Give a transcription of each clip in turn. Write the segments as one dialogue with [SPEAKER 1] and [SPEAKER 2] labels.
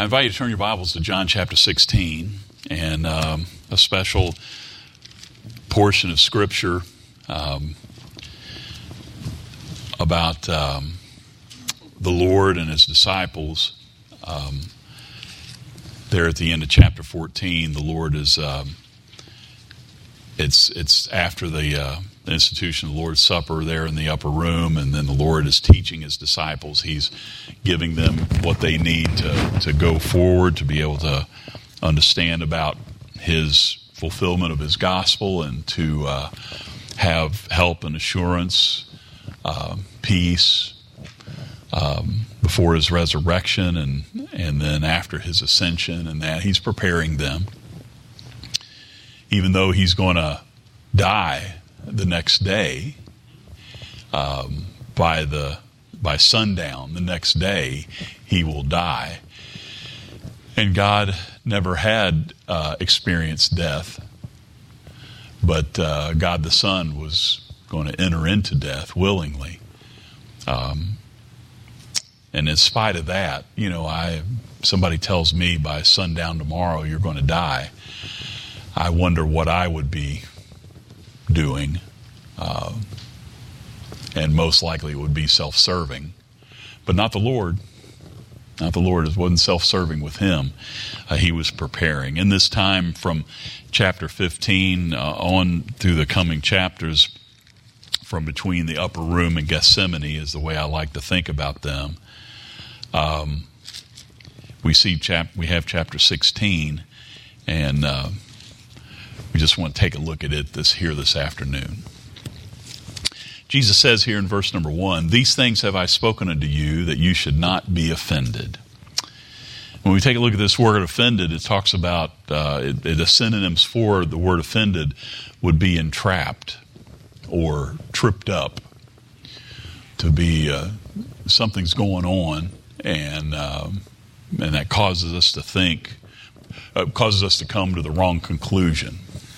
[SPEAKER 1] I invite you to turn your Bibles to John chapter 16 and a special portion of Scripture about the Lord and His disciples. There at the end of chapter 14, the Lord is, it's after the institution of the Lord's Supper there in the upper room, and then the Lord is teaching His disciples. He's giving them what they need to go forward, to be able to understand about His fulfillment of His gospel, and to have help and assurance, peace, before His resurrection and then after His ascension, and that He's preparing them. Even though He's going to die the next day, by sundown the next day, He will die. And God never had experienced death, but God the Son was going to enter into death willingly. And in spite of that, somebody tells me by sundown tomorrow you're going to die, I wonder what I would be doing. And most likely it would be self-serving. But not the Lord. Not the Lord. It wasn't self-serving with Him. He was preparing. In this time from chapter 15 on through the coming chapters, from between the upper room and Gethsemane is the way I like to think about them. We have chapter 16, and we just want to take a look at it this afternoon. Jesus says here in verse number 1, "These things have I spoken unto you, that you should not be offended." When we take a look at this word offended, it talks about, the synonyms for the word offended would be entrapped or tripped up. To be, something's going on, and that causes us to think, causes us to come to the wrong conclusion.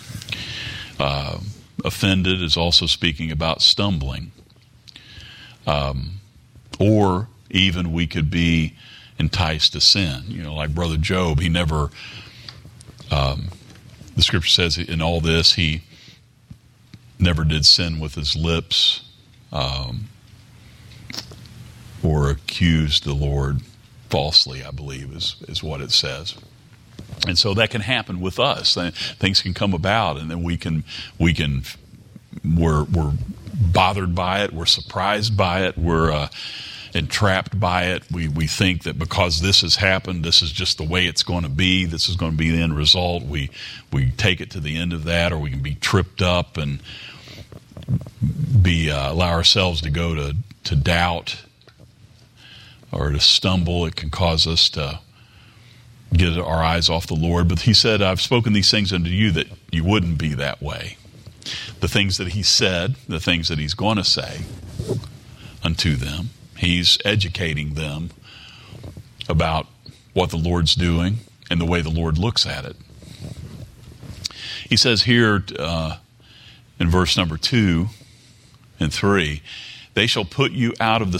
[SPEAKER 1] Offended is also speaking about stumbling. Or even we could be enticed to sin. Like Brother Job, he never, the Scripture says in all this, he never did sin with his lips, or accused the Lord falsely, I believe is what it says. And so that can happen with us. Things can come about, and then we're bothered by it, we're surprised by it, we're entrapped by it. We think that because this has happened, this is just the way it's going to be. This is going to be the end result. We take it to the end of that, or we can be tripped up and allow ourselves to go to doubt or to stumble. It can cause us to get our eyes off the Lord. But He said, "I've spoken these things unto you that you wouldn't be that way." The things that He said, the things that He's going to say unto them, He's educating them about what the Lord's doing and the way the Lord looks at it. He says here in verse number 2 and 3, "They shall put you out of the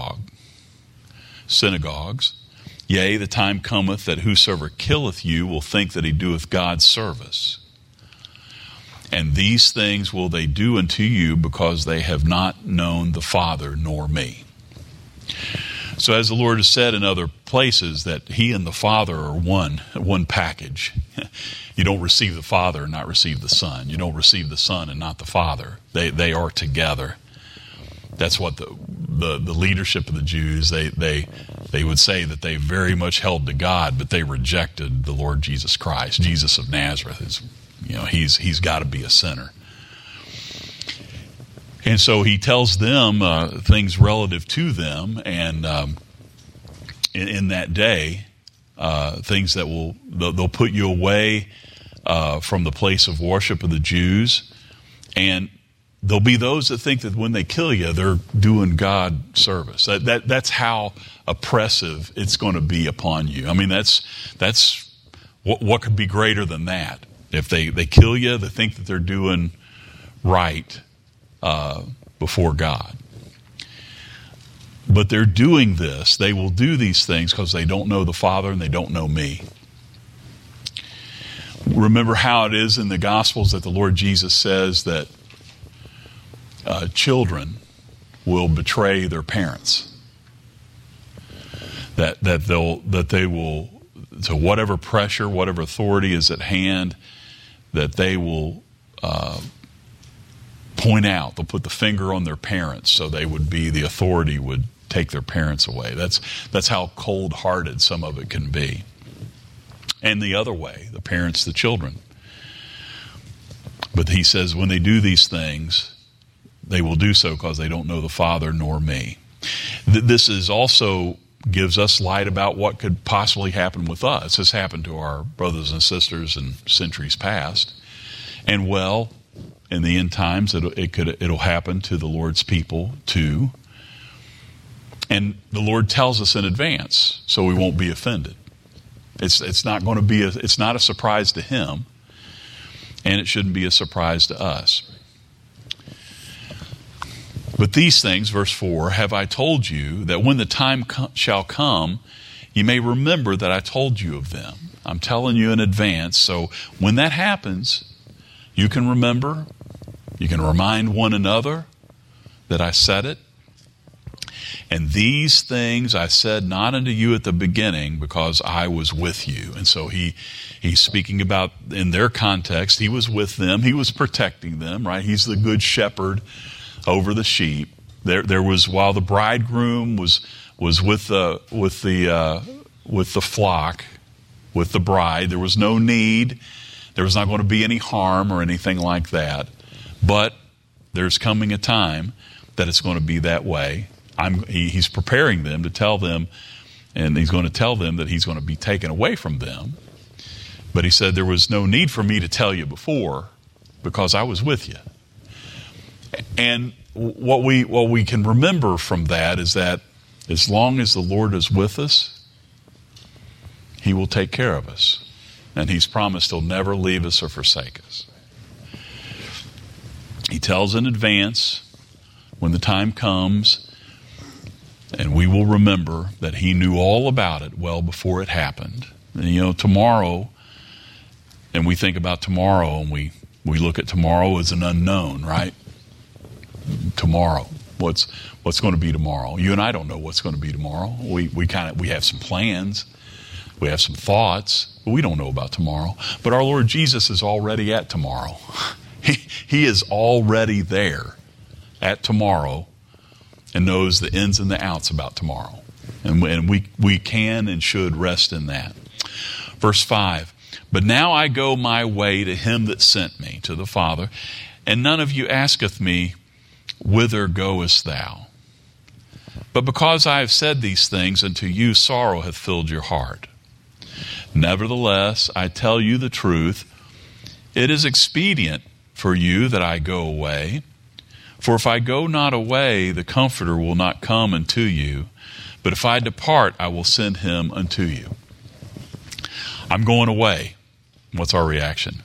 [SPEAKER 1] synagogues. Yea, the time cometh that whosoever killeth you will think that he doeth God's service. And these things will they do unto you, because they have not known the Father nor me." So as the Lord has said in other places, that He and the Father are one package. You don't receive the Father and not receive the Son. You don't receive the Son and not the Father. They are together. That's what the leadership of the Jews, they would say that they very much held to God, but they rejected the Lord Jesus Christ. Jesus of Nazareth he's got to be a sinner. And so He tells them things relative to them, and in that day, things that they'll put you away from the place of worship of the Jews, and there'll be those that think that when they kill you, they're doing God service. That's how oppressive it's going to be upon you. I mean, that's what could be greater than that? If they kill you, they think that they're doing right before God. But they're doing this. They will do these things because they don't know the Father and they don't know me. Remember how it is in the Gospels that the Lord Jesus says that children will betray their parents. That they will, to whatever pressure, whatever authority is at hand, that they will point out. They'll put the finger on their parents, so they would be, the authority would take their parents away. That's how cold-hearted some of it can be. And the other way, the parents, the children. But he says when they do these things, they will do so because they don't know the Father nor me. This is also gives us light about what could possibly happen with us. This happened to our brothers and sisters in centuries past. And well, in the end times, it'll happen to the Lord's people too. And the Lord tells us in advance, so we won't be offended. It's not going to be it's not a surprise to him, and it shouldn't be a surprise to us. But these things, verse 4, have I told you, that when the time shall come, you may remember that I told you of them. I'm telling you in advance, so when that happens, you can remember, you can remind one another that I said it. And these things I said not unto you at the beginning, because I was with you. And so he's speaking about, in their context, he was with them, he was protecting them, right? He's the good shepherd over the sheep. There was, while the bridegroom was with the flock, with the bride, there was no need. There was not going to be any harm or anything like that. But there's coming a time that it's going to be that way. He's preparing them to tell them, and he's going to tell them that he's going to be taken away from them. But he said there was no need for me to tell you before, because I was with you. And what we can remember from that is that as long as the Lord is with us, he will take care of us. And he's promised he'll never leave us or forsake us. He tells in advance when the time comes, and we will remember that he knew all about it well before it happened. And, tomorrow, and we think about tomorrow, and we look at tomorrow as an unknown, right? Tomorrow, what's going to be tomorrow? You and I don't know what's going to be tomorrow. We have some plans, we have some thoughts, but we don't know about tomorrow. But our Lord Jesus is already at tomorrow. He is already there at tomorrow, and knows the ins and the outs about tomorrow. And we can and should rest in that. Verse 5, but now I go my way to him that sent me, to the Father, and none of you asketh me, whither goest thou? But because I have said these things unto you, sorrow hath filled your heart. Nevertheless, I tell you the truth, it is expedient for you that I go away. For if I go not away, the Comforter will not come unto you. But if I depart, I will send him unto you. I'm going away. What's our reaction?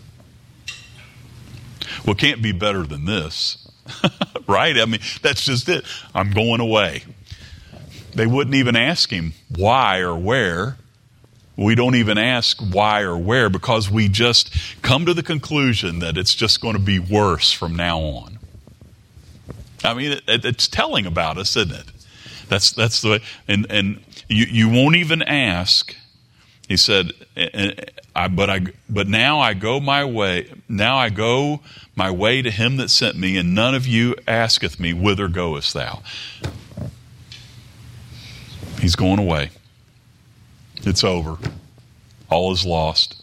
[SPEAKER 1] Well, it can't be better than this, right? I mean, that's just it. I'm going away. They wouldn't even ask him why or where. We don't even ask why or where, because we just come to the conclusion that it's just going to be worse from now on. I mean, it's telling about us, isn't it? That's the way. And you won't even ask. He said, but now I go my way. Now I go my way to him that sent me, and none of you asketh me, whither goest thou? He's going away. It's over. All is lost.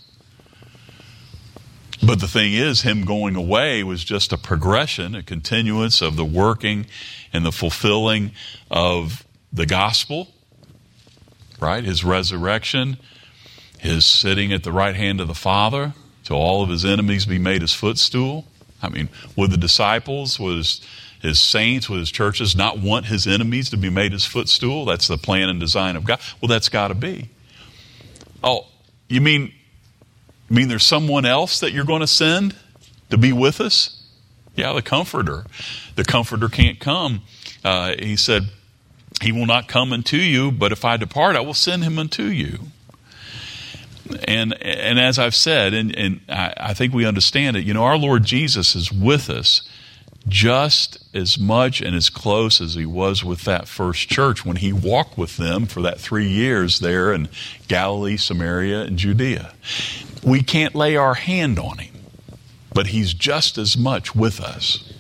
[SPEAKER 1] But the thing is, him going away was just a progression, a continuance of the working and the fulfilling of the gospel, right? His resurrection, his sitting at the right hand of the Father, till all of his enemies be made his footstool. I mean, would the disciples, would his saints, would his churches not want his enemies to be made his footstool? That's the plan and design of God. Well, that's got to be. Oh, you mean there's someone else that you're going to send to be with us? Yeah, the Comforter. The Comforter can't come. He said, He will not come unto you, but if I depart, I will send him unto you. And as I've said, and I think we understand it, our Lord Jesus is with us just as much and as close as he was with that first church when he walked with them for that 3 years there in Galilee, Samaria, and Judea. We can't lay our hand on him, but he's just as much with us.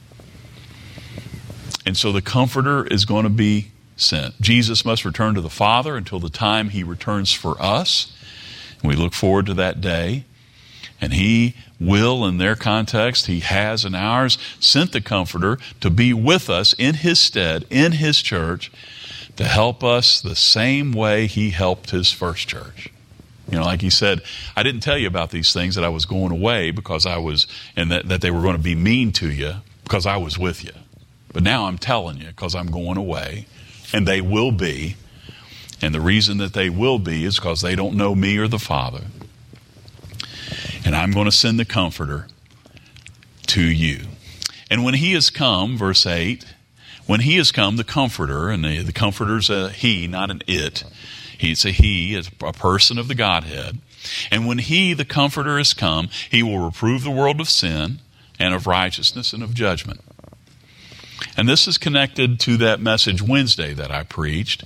[SPEAKER 1] And so the Comforter is going to be sent. Jesus must return to the Father until the time he returns for us. And we look forward to that day. And he will, in their context, he has in ours, sent the Comforter to be with us in his stead, in his church, to help us the same way he helped his first church. Like he said, I didn't tell you about these things that I was going away because I was, and that they were going to be mean to you because I was with you. But now I'm telling you because I'm going away, and they will be. And the reason that they will be is because they don't know me or the Father. And I'm going to send the Comforter to you. And when he has come, verse 8, when he has come, the Comforter, and the Comforter's a he, not an it. It's a he, it's a person of the Godhead. And when he, the Comforter, has come, he will reprove the world of sin and of righteousness and of judgment. And this is connected to that message Wednesday that I preached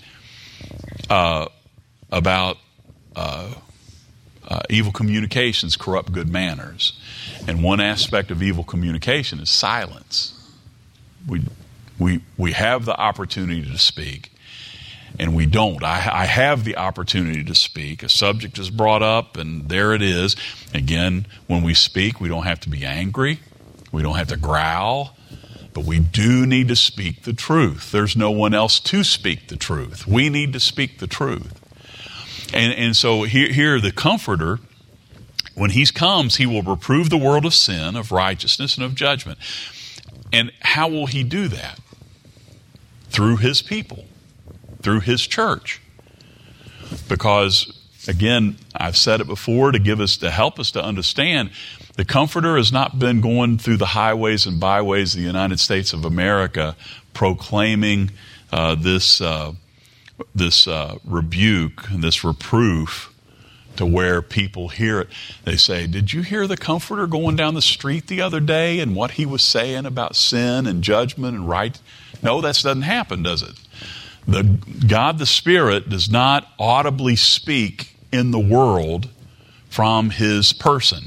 [SPEAKER 1] about evil communications corrupt good manners. And one aspect of evil communication is silence. We have the opportunity to speak, and we don't. I have the opportunity to speak. A subject is brought up, and there it is. Again, when we speak, we don't have to be angry. We don't have to growl. But we do need to speak the truth. There's no one else to speak the truth. We need to speak the truth. And so here the Comforter, when he comes, he will reprove the world of sin, of righteousness, and of judgment. And how will he do that? Through his people, through his church. Because, again, I've said it before to help us to understand, the Comforter has not been going through the highways and byways of the United States of America proclaiming this rebuke, this reproof, to where people hear it. They say, did you hear the Comforter going down the street the other day and what he was saying about sin and judgment and right? No, that doesn't happen, does it? God the Spirit does not audibly speak in the world from his person.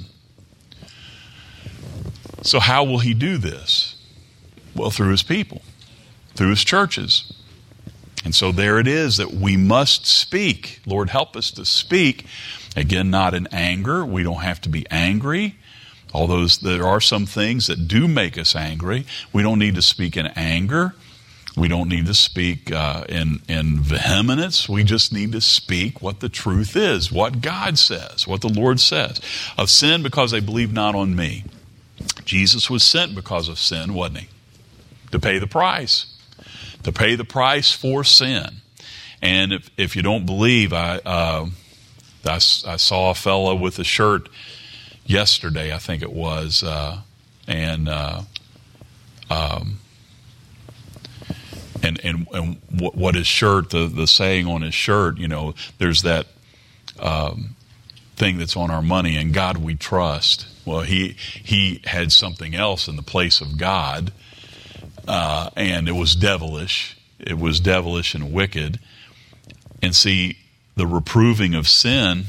[SPEAKER 1] So how will he do this? Well, through his people, through his churches. And so there it is that we must speak. Lord, help us to speak. Again, not in anger. We don't have to be angry. Although there are some things that do make us angry. We don't need to speak in anger. We don't need to speak in vehemence. We just need to speak what the truth is, what God says, what the Lord says. Of sin, because they believe not on me. Jesus was sent because of sin, wasn't he? To pay the price. To pay the price for sin. And if you don't believe, I saw a fellow with a shirt yesterday, I think it was, and what his shirt, the saying on his shirt, there's that thing that's on our money, "In God we trust." Well, he had something else in the place of God, and it was devilish. It was devilish and wicked. And see, the reproving of sin,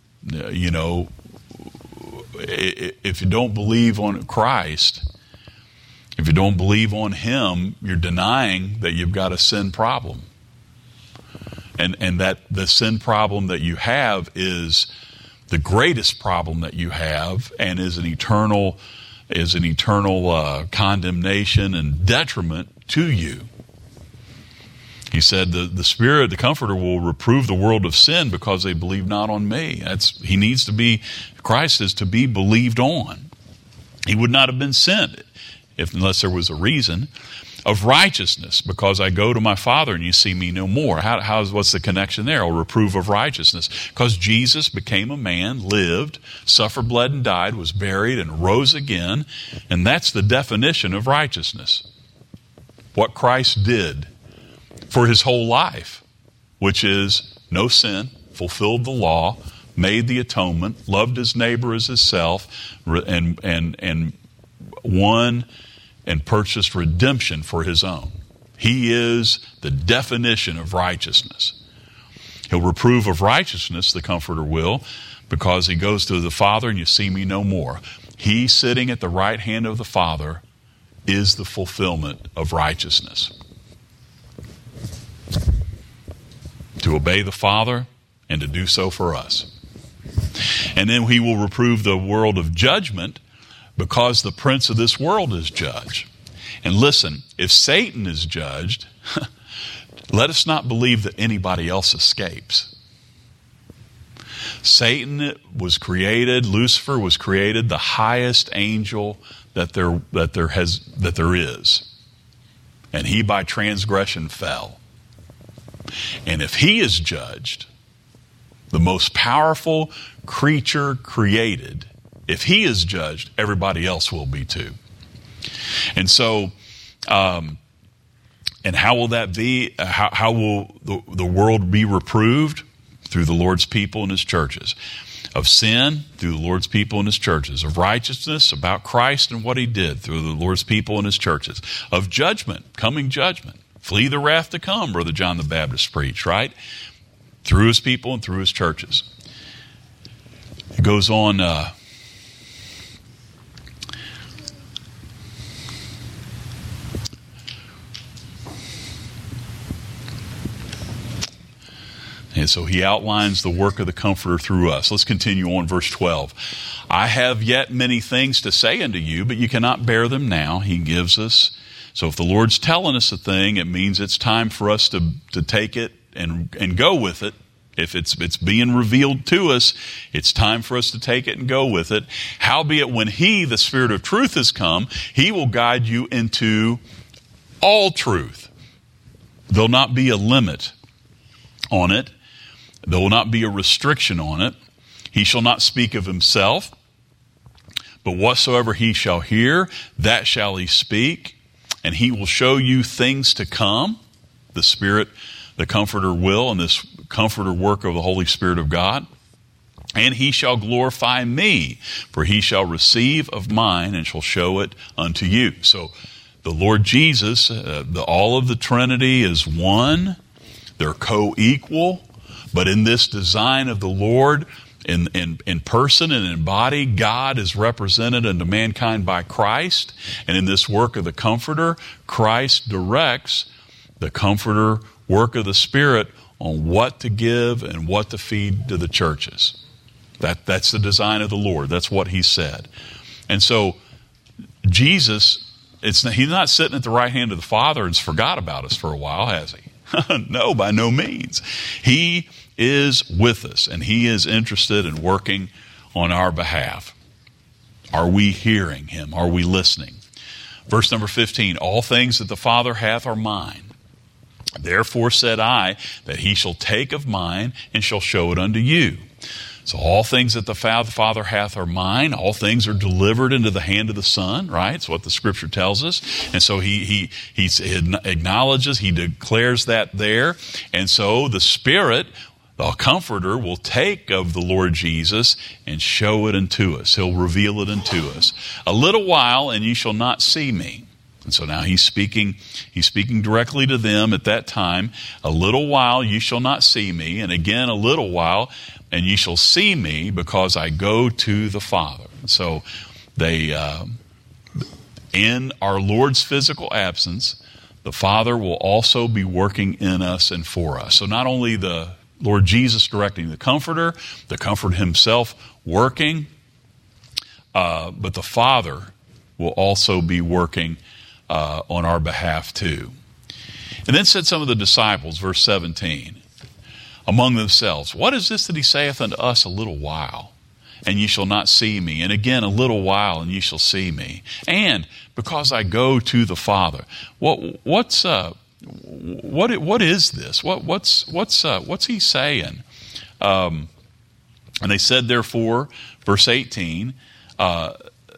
[SPEAKER 1] if you don't believe on Christ, if you don't believe on him, you're denying that you've got a sin problem. And that the sin problem that you have is the greatest problem that you have, and is an eternal condemnation and detriment to you. He said, the Spirit, the Comforter, will reprove the world of sin because they believe not on me. Christ is to be believed on. He would not have been sent unless there was a reason. Of righteousness, because I go to my Father and you see me no more. What's the connection there? I'll reprove of righteousness. Because Jesus became a man, lived, suffered, bled, and died, was buried, and rose again. And that's the definition of righteousness. What Christ did for his whole life, which is no sin, fulfilled the law, made the atonement, loved his neighbor as himself, and won and purchased redemption for his own. He is the definition of righteousness. He'll reprove of righteousness, the Comforter will, because he goes to the Father, and you see me no more. He sitting at the right hand of the Father is the fulfillment of righteousness. To obey the Father and to do so for us. And then he will reprove the world of judgment because the prince of this world is judged. And listen, if Satan is judged, let us not believe that anybody else escapes. Satan was created, Lucifer was created, the highest angel that there is. And he by transgression fell. And if he is judged, the most powerful creature created, if he is judged, everybody else will be too. And so, and how will that be? How will the world be reproved? Through the Lord's people and his churches. Of sin, through the Lord's people and his churches. Of righteousness, about Christ and what he did, through the Lord's people and his churches. Of judgment, coming judgment. Flee the wrath to come, Brother John the Baptist preached, right? Through his people and through his churches. It goes on, and so he outlines the work of the Comforter through us. Let's continue on, verse 12. I have yet many things to say unto you, but you cannot bear them now. He gives us. So if the Lord's telling us a thing, it means it's time for us to take it and go with it. If it's being revealed to us, it's time for us to take it and go with it. Howbeit when he, the Spirit of truth, has come, he will guide you into all truth. There'll not be a limit on it. There will not be a restriction on it. He shall not speak of himself, but whatsoever he shall hear, that shall he speak, and he will show you things to come. The Spirit, the Comforter will, and this Comforter work of the Holy Spirit of God. And he shall glorify me, for he shall receive of mine and shall show it unto you. So the Lord Jesus, all of the Trinity is one. They're co-equal. But in this design of the Lord, in person and in body, God is represented unto mankind by Christ. And in this work of the Comforter, Christ directs the Comforter work of the Spirit on what to give and what to feed to the churches. That's the design of the Lord. That's what he said. And so Jesus, he's not sitting at the right hand of the Father and forgot about us for a while, has he? No, by no means. He is with us, and he is interested in working on our behalf. Are we hearing him? Are we listening? Verse number 15, all things that the Father hath are mine. Therefore said I, that he shall take of mine and shall show it unto you. So all things that the Father hath are mine. All things are delivered into the hand of the Son, right? That's what the Scripture tells us. And so he acknowledges, he declares that there. And so the Spirit, the Comforter, will take of the Lord Jesus and show it unto us. He'll reveal it unto us. A little while, and ye shall not see me. And so now he's speaking directly to them at that time. A little while, ye shall not see me. And again, a little while, and ye shall see me, because I go to the Father. So they, in our Lord's physical absence, the Father will also be working in us and for us. So not only the Lord Jesus directing the Comforter himself working, but the Father will also be working on our behalf too. And then said some of the disciples, verse 17, among themselves, what is this that he saith unto us, a little while, and ye shall not see me? And again, a little while, and ye shall see me. And because I go to the Father. What is this? What's he saying? And they said, therefore, verse 18,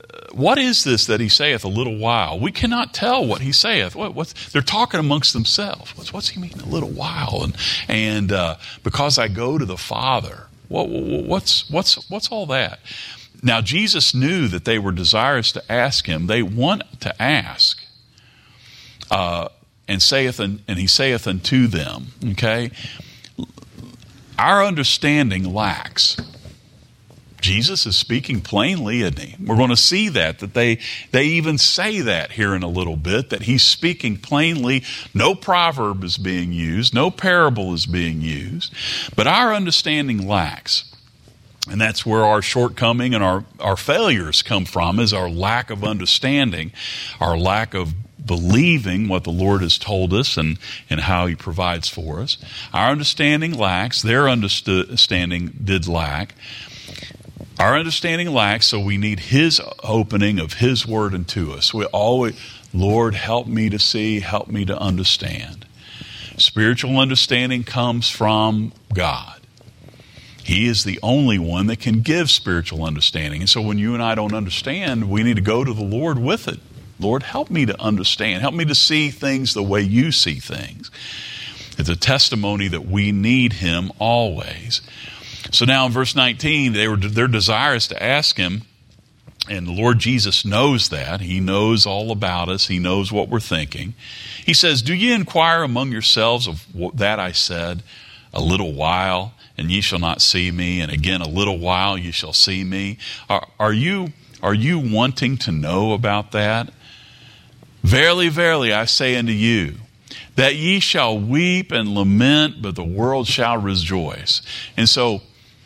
[SPEAKER 1] what is this that he saith a little while? We cannot tell what he saith. They're talking amongst themselves. What's he mean a little while? And because I go to the Father. What's all that? Now Jesus knew that they were desirous to ask him. They want to ask. And he saith unto them. Okay, our understanding lacks. Jesus is speaking plainly, isn't he? We're going to see that they even say that here in a little bit, that he's speaking plainly. No proverb is being used. No parable is being used. But our understanding lacks. And that's where our shortcoming and our failures come from, is our lack of understanding, our lack of believing what the Lord has told us and how he provides for us. Our understanding lacks. Their understanding did lack. Our understanding lacks, so we need his opening of his word unto us. We always, Lord, help me to see, help me to understand. Spiritual understanding comes from God. He is the only one that can give spiritual understanding. And so when you and I don't understand, we need to go to the Lord with it. Lord, help me to understand. Help me to see things the way you see things. It's a testimony that we need him always. So now in verse 19, they're desirous to ask him, and the Lord Jesus knows that. He knows all about us. He knows what we're thinking. He says, do ye inquire among yourselves of that I said, a little while, and ye shall not see me, and again a little while ye shall see me? Are you wanting to know about that? Verily, verily, I say unto you, that ye shall weep and lament, but the world shall rejoice. And so,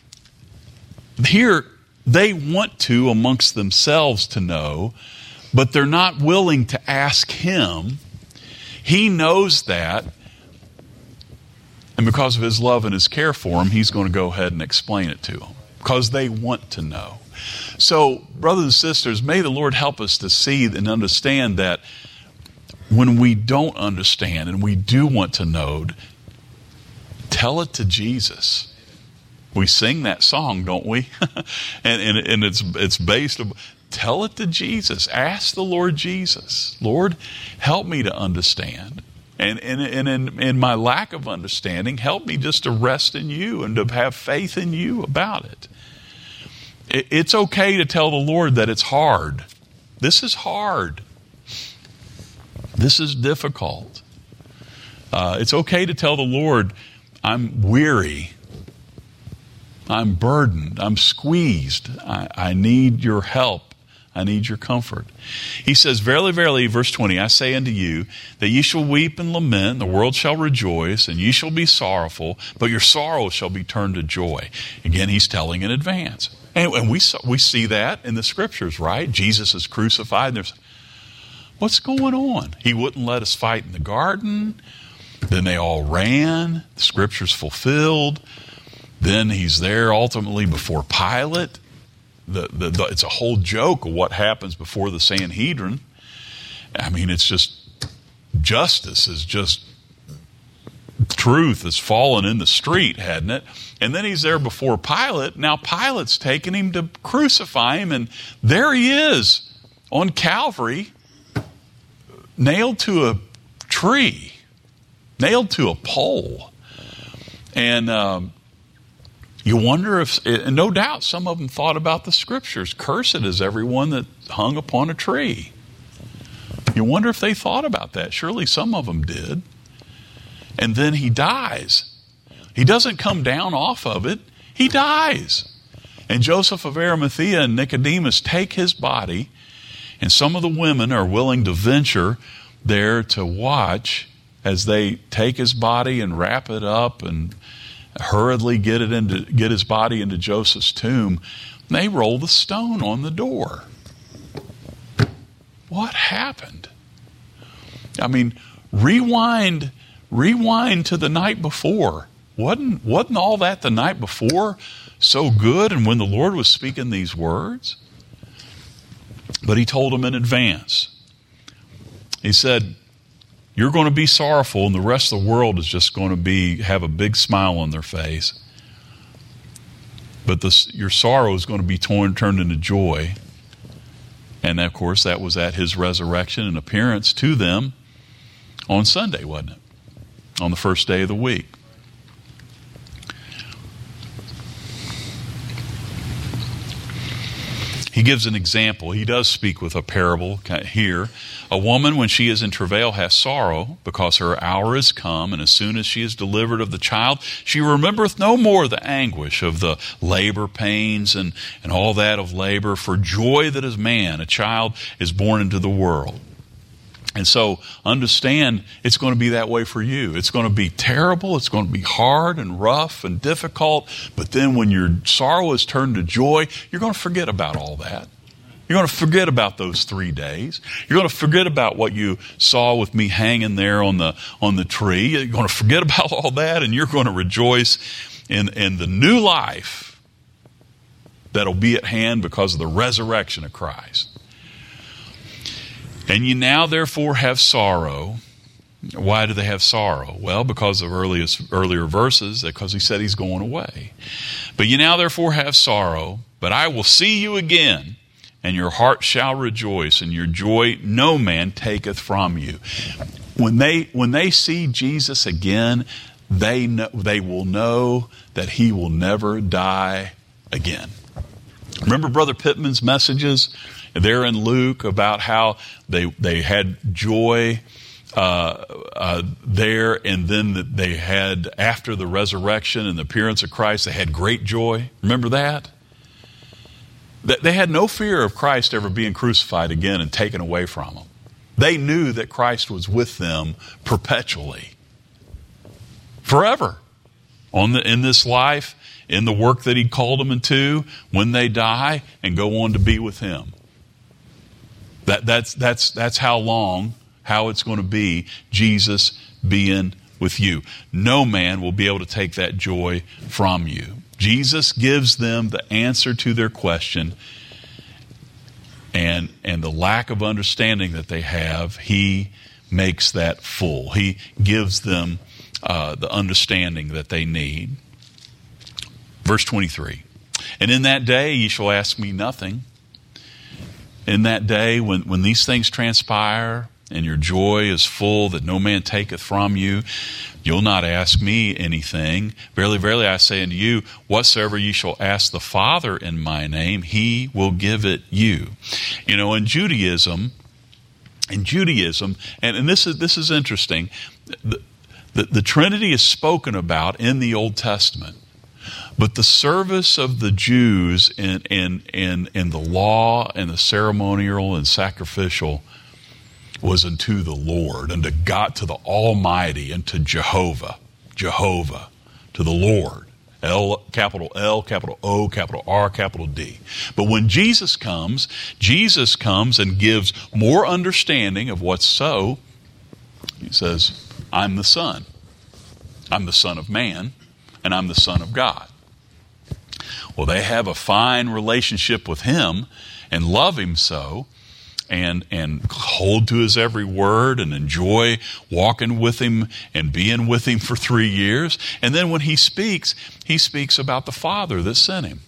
[SPEAKER 1] here, they want to amongst themselves to know, but they're not willing to ask him. He knows that, and because of his love and his care for them, he's going to go ahead and explain it to them, because they want to know. So, brothers and sisters, may the Lord help us to see and understand that when we don't understand and we do want to know, tell it to Jesus. We sing that song, don't we? and it's based on, tell it to Jesus. Ask the Lord Jesus, Lord, help me to understand. And in my lack of understanding, help me just to rest in you and to have faith in you about it. It's okay to tell the Lord that it's hard. This is hard. This is difficult. It's okay to tell the Lord, I'm weary. I'm burdened. I'm squeezed. I need your help. I need your comfort. He says, verily, verily, verse 20, I say unto you, that ye shall weep and lament, and the world shall rejoice, and ye shall be sorrowful, but your sorrow shall be turned to joy. Again, he's telling in advance. And we see that in the scriptures, right? Jesus is crucified, and there's, what's going on? He wouldn't let us fight in the garden. Then they all ran. The scripture's fulfilled. Then he's there ultimately before Pilate. It's a whole joke of what happens before the Sanhedrin. I mean, it's just, justice is just, truth has fallen in the street, hadn't it? And then he's there before Pilate. Now Pilate's taking him to crucify him, and there he is on Calvary, nailed to a tree, nailed to a pole. And you wonder if, and no doubt some of them thought about the scriptures. Cursed is everyone that hung upon a tree. You wonder if they thought about that. Surely some of them did. And then he dies. He doesn't come down off of it. He dies. And Joseph of Arimathea and Nicodemus take his body, and some of the women are willing to venture there to watch as they take his body and wrap it up and hurriedly get his body into Joseph's tomb. They roll the stone on the door. What happened? I mean, rewind to the night before. Wasn't all that the night before so good, and when the Lord was speaking these words? But he told them in advance. He said, you're going to be sorrowful, and the rest of the world is just going to have a big smile on their face. But your sorrow is going to be turned into joy. And of course, that was at his resurrection and appearance to them on Sunday, wasn't it? On the first day of the week. He gives an example. He does speak with a parable here. A woman, when she is in travail, has sorrow, because her hour is come, and as soon as she is delivered of the child, she remembereth no more the anguish of the labor pains and all that of labor, for joy that is man, a child is born into the world. And so understand, it's going to be that way for you. It's going to be terrible. It's going to be hard and rough and difficult. But then when your sorrow is turned to joy, you're going to forget about all that. You're going to forget about those 3 days. You're going to forget about what you saw with me hanging there on the tree. You're going to forget about all that, and you're going to rejoice in the new life that'll be at hand because of the resurrection of Christ. And ye now therefore have sorrow. Why do they have sorrow? Well, because of earlier verses, because he said he's going away. But ye now therefore have sorrow, but I will see you again, and your heart shall rejoice, and your joy no man taketh from you. When they see Jesus again, they will know that he will never die again. Remember Brother Pittman's messages there in Luke about how they had joy there, and then they had, after the resurrection and the appearance of Christ, they had great joy. Remember that? They had no fear of Christ ever being crucified again and taken away from them. They knew that Christ was with them perpetually, forever, in this life, in the work that he called them into, when they die and go on to be with him. That's how it's going to be, Jesus being with you. No man will be able to take that joy from you. Jesus gives them the answer to their question, and the lack of understanding that they have, he makes that full. He gives them the understanding that they need. Verse 23, and in that day ye shall ask me nothing. In that day, when these things transpire and your joy is full that no man taketh from you, you'll not ask me anything. Verily, verily, I say unto you, whatsoever ye shall ask the Father in my name, he will give it you. You know, in Judaism, and this is interesting, the Trinity is spoken about in the Old Testament. But the service of the Jews in the law and the ceremonial and sacrificial was unto the Lord, unto God, to the Almighty, and to Jehovah, to the Lord. Capital L, capital O, capital R, capital D. But when Jesus comes and gives more understanding of what's so. He says, I'm the Son. I'm the Son of Man, and I'm the Son of God. Well, they have a fine relationship with him and love him so, and hold to his every word and enjoy walking with him and being with him for 3 years. And then when he speaks about the Father that sent him.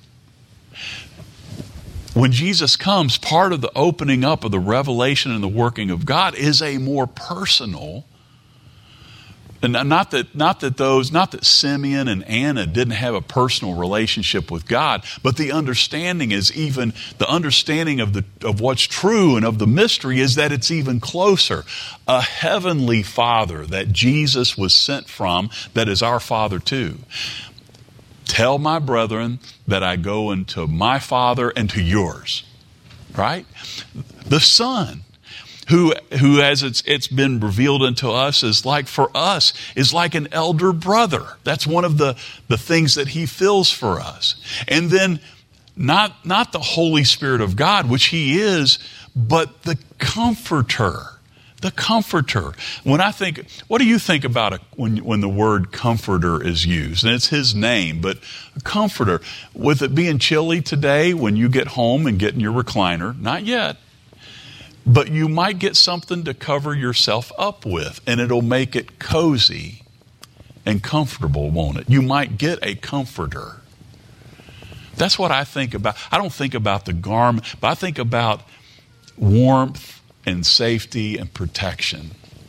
[SPEAKER 1] When Jesus comes, part of the opening up of the revelation and the working of God is a more personal. And not that Simeon and Anna didn't have a personal relationship with God, but the understanding is even the understanding of what's true and of the mystery is that it's even closer. A heavenly Father that Jesus was sent from, that is our Father too. Tell my brethren that I go into my Father and to yours. Right? The Son, who as it's been revealed unto us, is like an elder brother. That's one of the things that he fills for us. And then not the Holy Spirit of God, which he is, but the Comforter. The Comforter. What do you think about when the word Comforter is used? And it's his name, but Comforter. With it being chilly today, when you get home and get in your recliner, not yet, but you might get something to cover yourself up with, and it'll make it cozy and comfortable, won't it? You might get a comforter. That's what I think about. I don't think about the garment, but I think about warmth and safety and protection.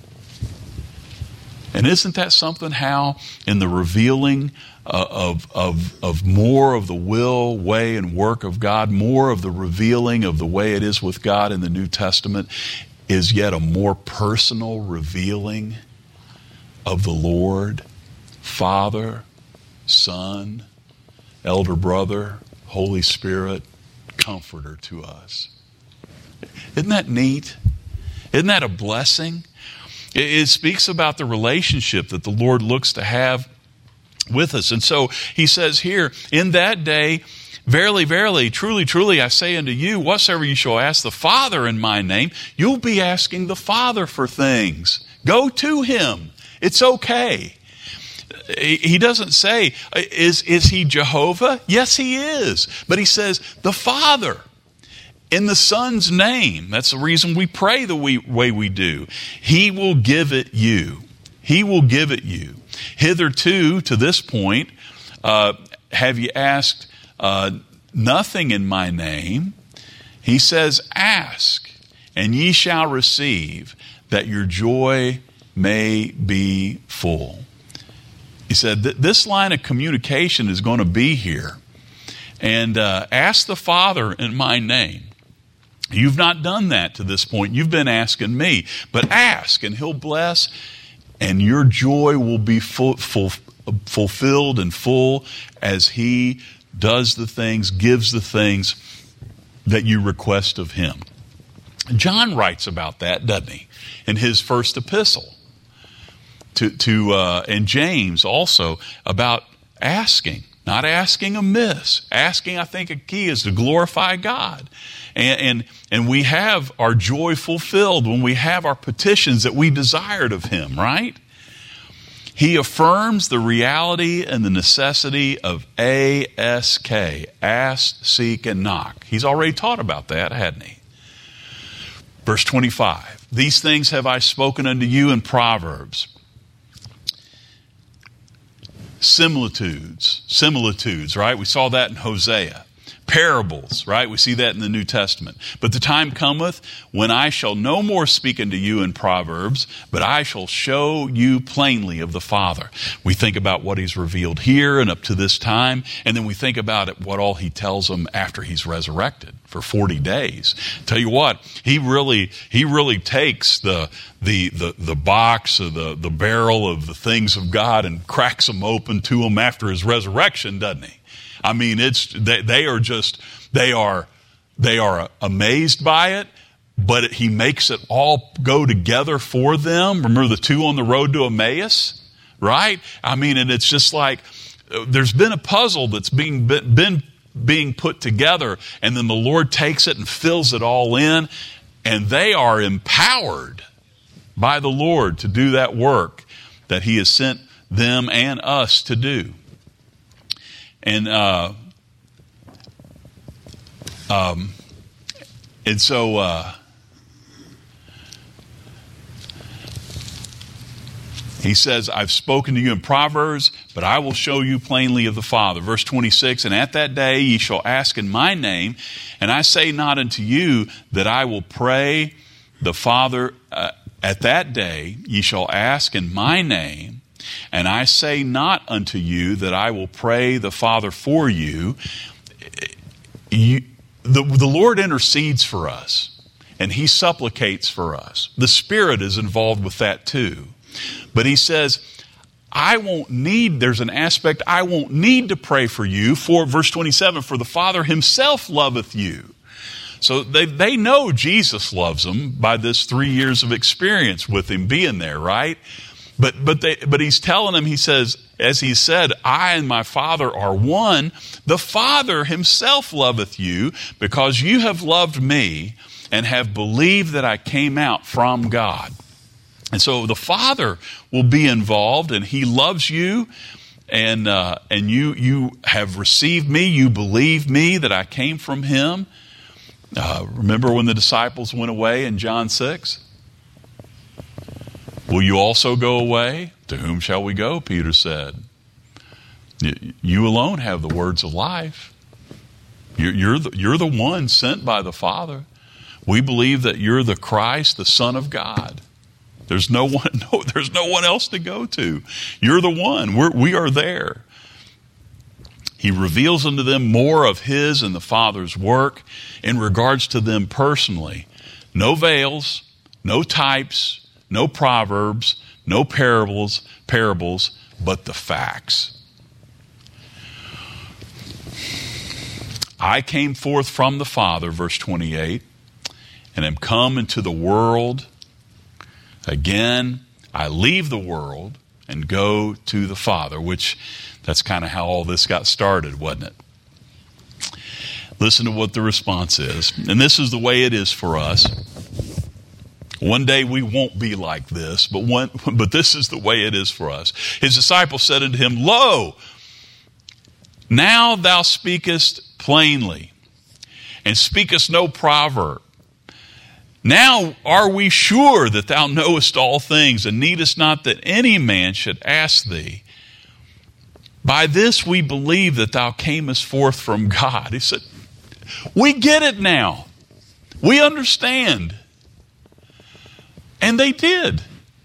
[SPEAKER 1] And isn't that something, how in the revealing of more of the will, way, and work of God, more of the revealing of the way it is with God in the New Testament is yet a more personal revealing of the Lord, Father, Son, Elder Brother, Holy Spirit, Comforter to us. Isn't that neat? Isn't that a blessing? It speaks about the relationship that the Lord looks to have with us. And so he says here, in that day, verily, verily, truly, truly, I say unto you, whatsoever you shall ask the Father in my name, you'll be asking the Father for things. Go to him. It's okay. He doesn't say, is he Jehovah? Yes, he is. But he says, the Father. In the Son's name. That's the reason we pray the way we do. He will give it you. He will give it you. Hitherto, to this point, have you asked nothing in my name? He says, ask, and ye shall receive, that your joy may be full. He said, this line of communication is going to be here. And ask the Father in my name. You've not done that to this point. You've been asking me. But ask, and he'll bless, and your joy will be fulfilled and full as he does the things, gives the things that you request of him. John writes about that, doesn't he? In his first epistle. And James also, about asking. Not asking amiss. Asking, I think, a key is to glorify God. And we have our joy fulfilled when we have our petitions that we desired of him, right? He affirms the reality and the necessity of ASK, ask, seek, and knock. He's already taught about that, hadn't he? Verse 25, these things have I spoken unto you in Proverbs. Similitudes, right? We saw that in Hosea. Parables, right? We see that in the New Testament. But the time cometh when I shall no more speak unto you in Proverbs, but I shall show you plainly of the Father. We think about what he's revealed here and up to this time, and then we think about it, what all he tells them after he's resurrected for 40 days. Tell you what, he really takes the box or the barrel of the things of God and cracks them open to him after his resurrection, doesn't he? I mean, they are amazed by it, but he makes it all go together for them. Remember the two on the road to Emmaus, right? I mean, and it's just like there's been a puzzle that's being put together, and then the Lord takes it and fills it all in, and they are empowered by the Lord to do that work that he has sent them and us to do. And so he says, I've spoken to you in Proverbs, but I will show you plainly of the Father. Verse 26, and at that day ye shall ask in my name, and I say not unto you that I will pray the Father. At that day ye shall ask in my name, and I say not unto you that I will pray the Father for you. The Lord intercedes for us, and he supplicates for us. The Spirit is involved with that too. But he says, there's an aspect I won't need to pray for you. For verse 27, for the Father himself loveth you. So they know Jesus loves them by this 3 years of experience with him being there, right? But he's telling them, he says, as he said, I and my Father are one. The Father himself loveth you because you have loved me and have believed that I came out from God. And so the Father will be involved, and he loves you, and you have received me. You believe me that I came from him. Remember when the disciples went away in John 6? Will you also go away? To whom shall we go? Peter said. You alone have the words of life. You're the one sent by the Father. We believe that you're the Christ, the Son of God. There's no one else to go to. You're the one. We are there. He reveals unto them more of his and the Father's work in regards to them personally. No veils, no types, no proverbs, no parables, but the facts. I came forth from the Father, verse 28, and am come into the world. Again, I leave the world and go to the Father, which that's kind of how all this got started, wasn't it? Listen to what the response is. And this is the way it is for us. One day we won't be like this, but this is the way it is for us. His disciples said unto him, Lo, now thou speakest plainly, and speakest no proverb. Now are we sure that thou knowest all things, and needest not that any man should ask thee? By this we believe that thou camest forth from God. He said, we get it now. We understand. And they did.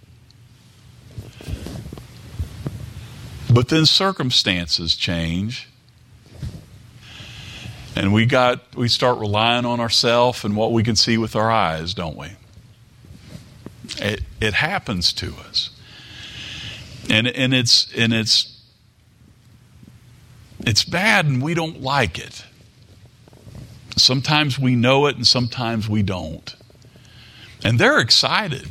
[SPEAKER 1] But then circumstances change. And we start relying on ourselves and what we can see with our eyes, don't we? It happens to us. And it's bad and we don't like it. Sometimes we know it and sometimes we don't. And they're excited.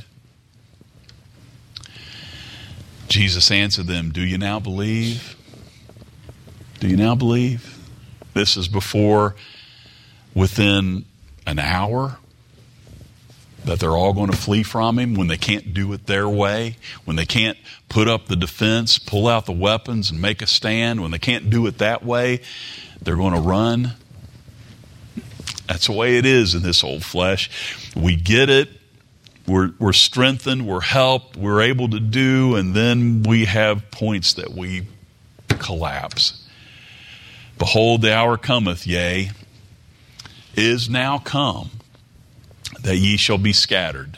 [SPEAKER 1] Jesus answered them, Do you now believe? Do you now believe? This is before, within an hour, that they're all going to flee from him when they can't do it their way, when they can't put up the defense, pull out the weapons and make a stand, when they can't do it that way, they're going to run. That's the way it is in this old flesh. We get it. We're strengthened. We're helped. We're able to do. And then we have points that we collapse. Behold, the hour cometh, yea, is now come, that ye shall be scattered.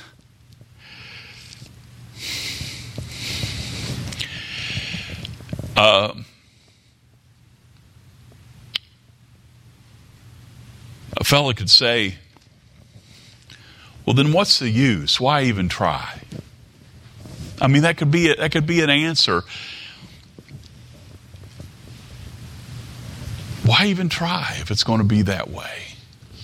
[SPEAKER 1] A fellow could say, well, then what's the use? Why even try? I mean, that could be an answer. Why even try if it's going to be that way?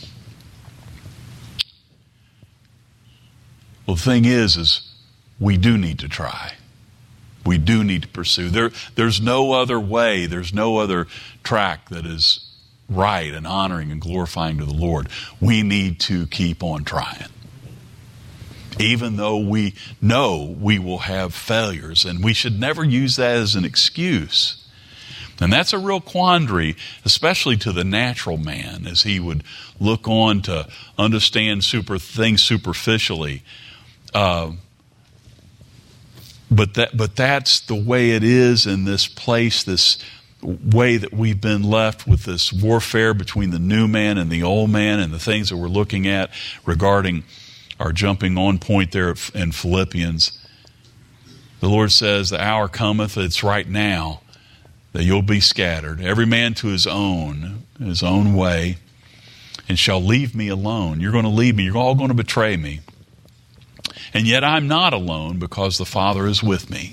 [SPEAKER 1] Well, the thing is we do need to try. We do need to pursue. There's no other way. There's no other track that is right and honoring and glorifying to the Lord. We need to keep on trying. Even though we know we will have failures, and we should never use that as an excuse. And that's a real quandary, especially to the natural man, as he would look on to understand things superficially. But that's the way it is in this place, this way that we've been left with this warfare between the new man and the old man, and the things that we're looking at regarding our jumping on point there in Philippians. The Lord says, the hour cometh, it's right now, that you'll be scattered, every man to his own way, and shall leave me alone. You're going to leave me. You're all going to betray me. And yet I'm not alone, because the Father is with me.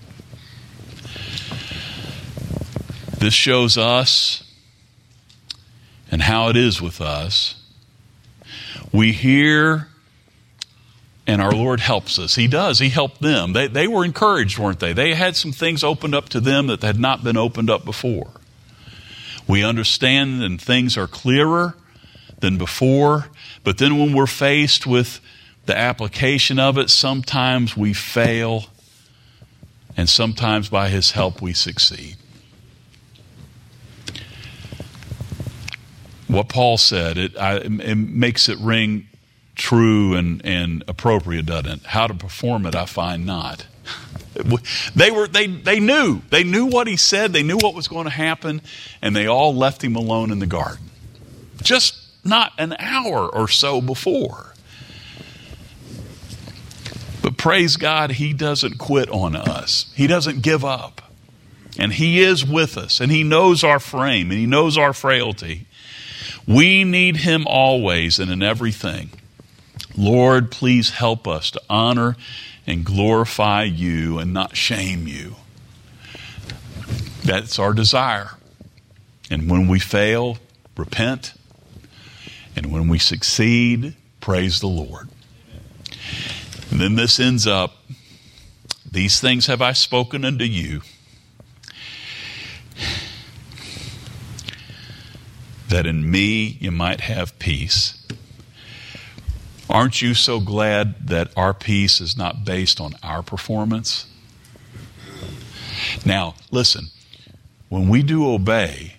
[SPEAKER 1] This shows us and how it is with us. We hear, and our Lord helps us. He does. He helped them. They were encouraged, weren't they? They had some things opened up to them that had not been opened up before. We understand and things are clearer than before. But then when we're faced with the application of it, sometimes we fail, and sometimes by His help we succeed. What Paul said, it makes it ring true and appropriate, doesn't it? How to perform it, I find not. They knew what he said, they knew what was going to happen, and they all left him alone in the garden. Just not an hour or so before. But praise God, he doesn't quit on us. He doesn't give up. And he is with us, and he knows our frame, and he knows our frailty. We need him always and in everything. Lord, please help us to honor and glorify you and not shame you. That's our desire. And when we fail, repent. And when we succeed, praise the Lord. And then this ends up, these things have I spoken unto you, that in me you might have peace. Aren't you so glad that our peace is not based on our performance? Now, listen, when we do obey,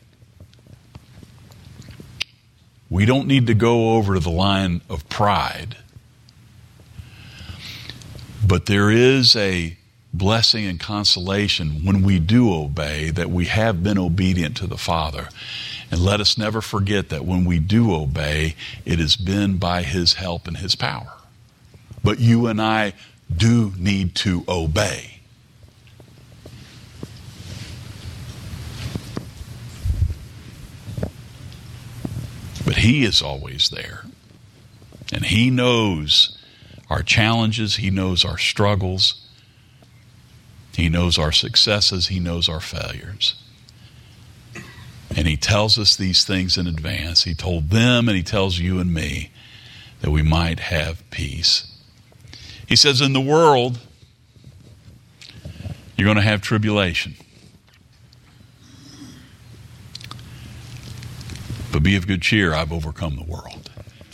[SPEAKER 1] we don't need to go over to the line of pride. But there is a blessing and consolation when we do obey, that we have been obedient to the Father. And let us never forget that when we do obey, it has been by his help and his power. But you and I do need to obey. But he is always there. And he knows our challenges. He knows our struggles. He knows our successes. He knows our failures. And he tells us these things in advance. He told them, and he tells you and me, that we might have peace. He says, in the world, you're going to have tribulation. But be of good cheer, I've overcome the world.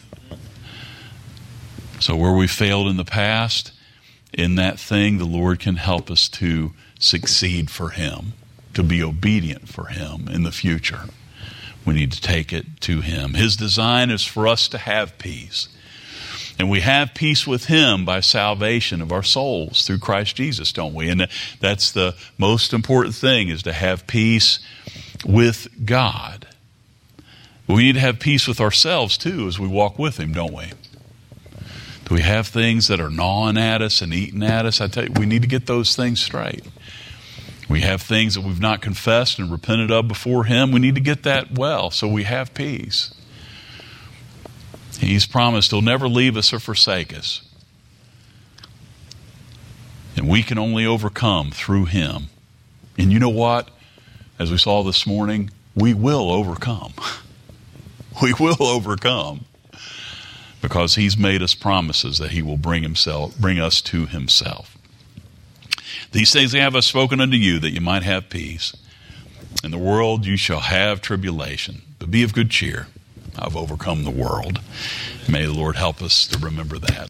[SPEAKER 1] So where we failed in the past, in that thing, the Lord can help us to succeed for him, to be obedient for him in the future. We need to take it to him. His design is for us to have peace. And we have peace with him by salvation of our souls through Christ Jesus, don't we? And that's the most important thing, is to have peace with God. We need to have peace with ourselves too as we walk with him, don't we? Do we have things that are gnawing at us and eating at us? I tell you, we need to get those things straight. We have things that we've not confessed and repented of before him. We need to get that well so we have peace. He's promised he'll never leave us or forsake us. And we can only overcome through him. And you know what? As we saw this morning, we will overcome. We will overcome. Because he's made us promises that he will bring us to himself. These things I have spoken unto you, that you might have peace. In the world you shall have tribulation, but be of good cheer. I've overcome the world. May the Lord help us to remember that.